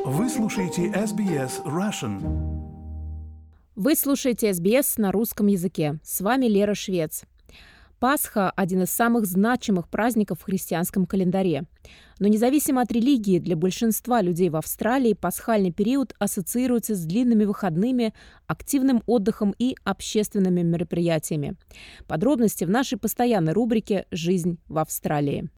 Вы слушаете SBS Russian. Вы слушаете SBS на русском языке. С вами Лера Швец. Пасха – один из самых значимых праздников в христианском календаре. Но независимо от религии, для большинства людей в Австралии пасхальный период ассоциируется с длинными выходными, активным отдыхом и общественными мероприятиями. Подробности в нашей постоянной рубрике «Жизнь в Австралии».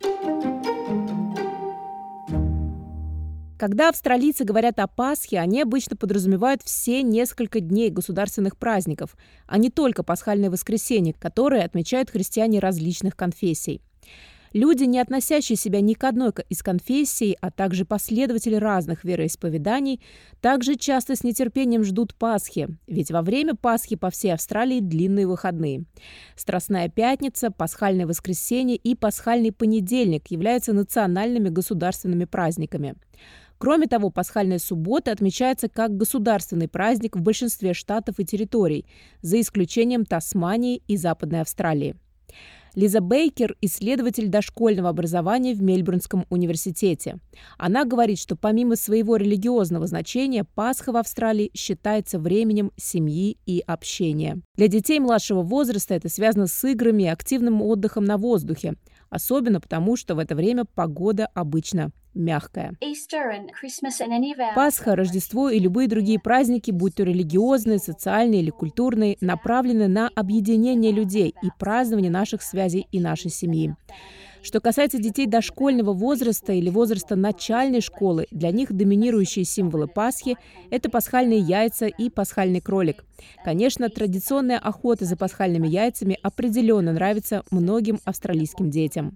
Когда австралийцы говорят о Пасхе, они обычно подразумевают все несколько дней государственных праздников, а не только пасхальное воскресенье, которое отмечают христиане различных конфессий. Люди, не относящие себя ни к одной из конфессий, а также последователи разных вероисповеданий, также часто с нетерпением ждут Пасхи, ведь во время Пасхи по всей Австралии длинные выходные. Страстная пятница, пасхальное воскресенье и пасхальный понедельник являются национальными государственными праздниками. Кроме того, пасхальная суббота отмечается как государственный праздник в большинстве штатов и территорий, за исключением Тасмании и Западной Австралии. Лиза Бейкер – исследователь дошкольного образования в Мельбурнском университете. Она говорит, что помимо своего религиозного значения, Пасха в Австралии считается временем семьи и общения. Для детей младшего возраста это связано с играми и активным отдыхом на воздухе, особенно потому, что в это время погода обычно мягкая. Пасха, Рождество и любые другие праздники, будь то религиозные, социальные или культурные, направлены на объединение людей и празднование наших связей и нашей семьи. Что касается детей дошкольного возраста или возраста начальной школы, для них доминирующие символы Пасхи – это пасхальные яйца и пасхальный кролик. Конечно, традиционная охота за пасхальными яйцами определенно нравится многим австралийским детям.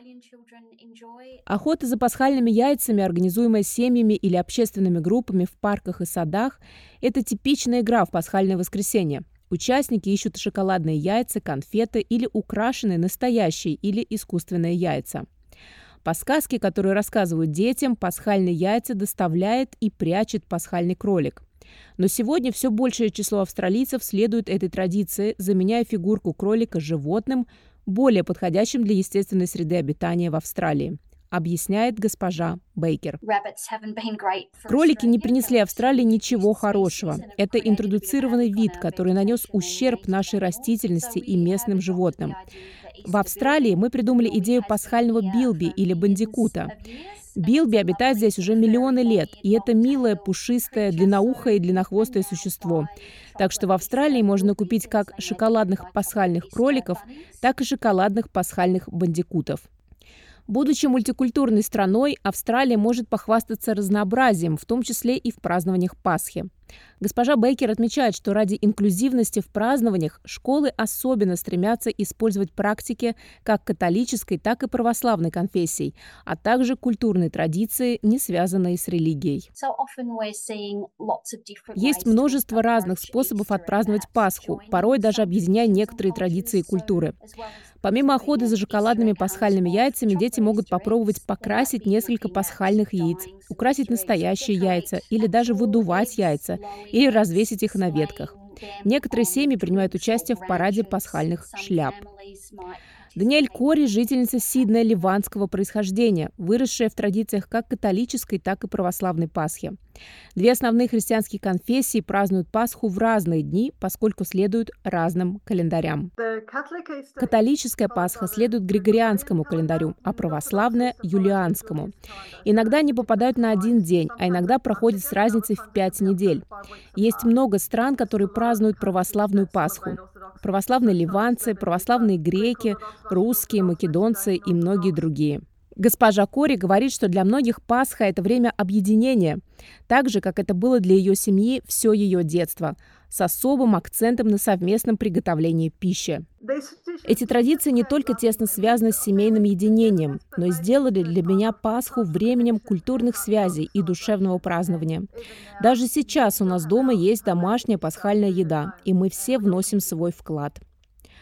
Охота за пасхальными яйцами, организуемая семьями или общественными группами в парках и садах – это типичная игра в пасхальное воскресенье. Участники ищут шоколадные яйца, конфеты или украшенные настоящие или искусственные яйца. По сказке, которую рассказывают детям, пасхальные яйца доставляет и прячет пасхальный кролик. Но сегодня все большее число австралийцев следует этой традиции, заменяя фигурку кролика животным, более подходящим для естественной среды обитания в Австралии, объясняет госпожа Бейкер. Кролики не принесли Австралии ничего хорошего. Это интродуцированный вид, который нанес ущерб нашей растительности и местным животным. В Австралии мы придумали идею пасхального билби или бандикута. Билби обитает здесь уже миллионы лет, и это милое, пушистое, длинноухое и длиннохвостое существо. Так что в Австралии можно купить как шоколадных пасхальных кроликов, так и шоколадных пасхальных бандикутов. Будучи мультикультурной страной, Австралия может похвастаться разнообразием, в том числе и в празднованиях Пасхи. Госпожа Бейкер отмечает, что ради инклюзивности в празднованиях школы особенно стремятся использовать практики как католической, так и православной конфессий, а также культурные традиции, не связанные с религией. Есть множество разных способов отпраздновать Пасху, порой даже объединяя некоторые традиции и культуры. Помимо охоты за шоколадными пасхальными яйцами, дети могут попробовать покрасить несколько пасхальных яиц, украсить настоящие яйца или даже выдувать яйца, или развесить их на ветках. Некоторые семьи принимают участие в параде пасхальных шляп. Даниэль Кори – жительница Сиднея ливанского происхождения, выросшая в традициях как католической, так и православной Пасхи. Две основные христианские конфессии празднуют Пасху в разные дни, поскольку следуют разным календарям. Католическая Пасха следует григорианскому календарю, а православная – юлианскому. Иногда они попадают на один день, а иногда проходят с разницей в 5 недель. Есть много стран, которые празднуют православную Пасху. Православные ливанцы, православные греки, русские, македонцы и многие другие. Госпожа Кори говорит, что для многих Пасха – это время объединения, так же, как это было для ее семьи все ее детство, с особым акцентом на совместном приготовлении пищи. Эти традиции не только тесно связаны с семейным единением, но и сделали для меня Пасху временем культурных связей и душевного празднования. Даже сейчас у нас дома есть домашняя пасхальная еда, и мы все вносим свой вклад.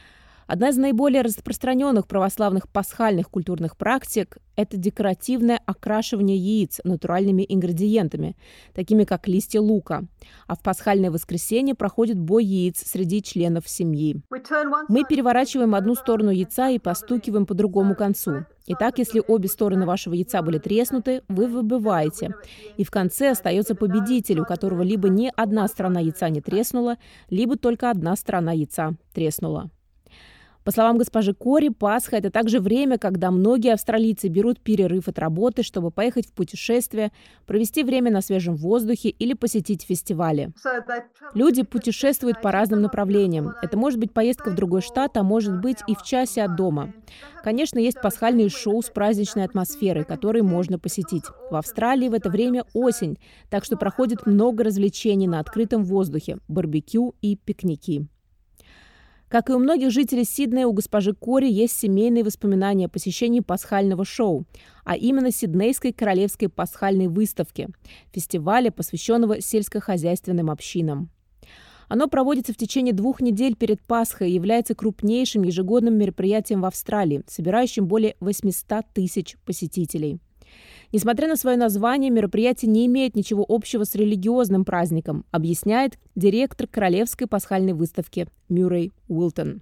Одна из наиболее распространенных православных пасхальных культурных практик – это декоративное окрашивание яиц натуральными ингредиентами, такими как листья лука. А в пасхальное воскресенье проходит бой яиц среди членов семьи. Мы переворачиваем одну сторону яйца и постукиваем по другому концу. Итак, если обе стороны вашего яйца были треснуты, вы выбиваете. И в конце остается победитель, у которого либо ни одна сторона яйца не треснула, либо только одна сторона яйца треснула. По словам госпожи Кори, Пасха – это также время, когда многие австралийцы берут перерыв от работы, чтобы поехать в путешествие, провести время на свежем воздухе или посетить фестивали. Люди путешествуют по разным направлениям. Это может быть поездка в другой штат, а может быть и в часе от дома. Конечно, есть пасхальные шоу с праздничной атмосферой, которые можно посетить. В Австралии в это время осень, так что проходит много развлечений на открытом воздухе, барбекю и пикники. Как и у многих жителей Сиднея, у госпожи Кори есть семейные воспоминания о посещении пасхального шоу, а именно Сиднейской королевской пасхальной выставки, фестиваля, посвященного сельскохозяйственным общинам. Оно проводится в течение 2 недель перед Пасхой и является крупнейшим ежегодным мероприятием в Австралии, собирающим более 800 тысяч посетителей. Несмотря на свое название, мероприятие не имеет ничего общего с религиозным праздником, объясняет директор Королевской пасхальной выставки Мюррей Уилтон.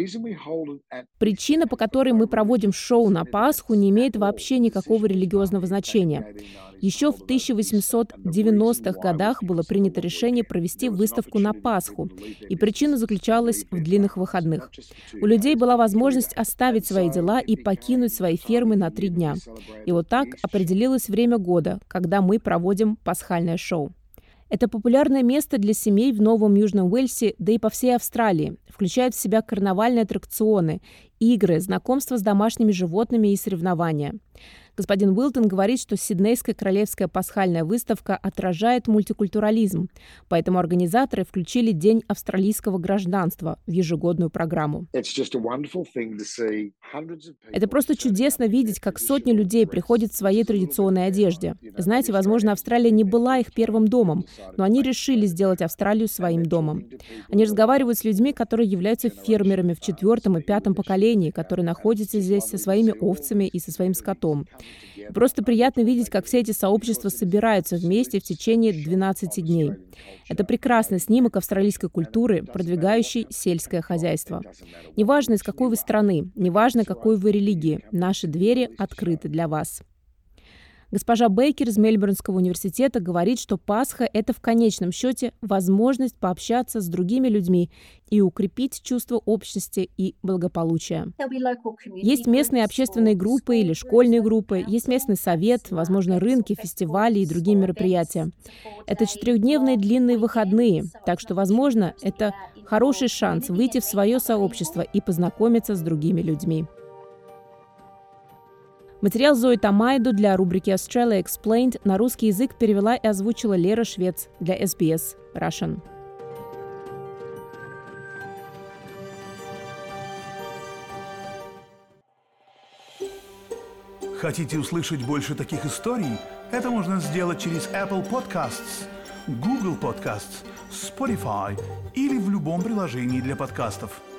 Причина, по которой мы проводим шоу на Пасху, не имеет вообще никакого религиозного значения. Еще в 1890-х годах было принято решение провести выставку на Пасху, и причина заключалась в длинных выходных. У людей была возможность оставить свои дела и покинуть свои фермы на 3 дня. И вот так определилось время года, когда мы проводим пасхальное шоу. Это популярное место для семей в Новом Южном Уэльсе, да и по всей Австралии. Включает в себя карнавальные аттракционы, игры, знакомства с домашними животными и соревнования. Господин Уилтон говорит, что Сиднейская королевская пасхальная выставка отражает мультикультурализм, поэтому организаторы включили День австралийского гражданства в ежегодную программу. Это просто чудесно видеть, как сотни людей приходят в своей традиционной одежде. Знаете, возможно, Австралия не была их первым домом, но они решили сделать Австралию своим домом. Они разговаривают с людьми, которые являются фермерами в 4-м и 5-м поколении, которые находятся здесь со своими овцами и со своим скотом. Просто приятно видеть, как все эти сообщества собираются вместе в течение 12 дней. Это прекрасный снимок австралийской культуры, продвигающей сельское хозяйство. Неважно, из какой вы страны, неважно, какой вы религии, наши двери открыты для вас. Госпожа Бейкер из Мельбурнского университета говорит, что Пасха – это в конечном счете возможность пообщаться с другими людьми и укрепить чувство общности и благополучия. Есть местные общественные группы или школьные группы, есть местный совет, возможно, рынки, фестивали и другие мероприятия. Это 4-дневные длинные выходные, так что, возможно, это хороший шанс выйти в свое сообщество и познакомиться с другими людьми. Материал Зои Тамайду для рубрики Australia Explained на русский язык перевела и озвучила Лера Швец для SBS Russian. Хотите услышать больше таких историй? Это можно сделать через Apple Podcasts, Google Podcasts, Spotify или в любом приложении для подкастов.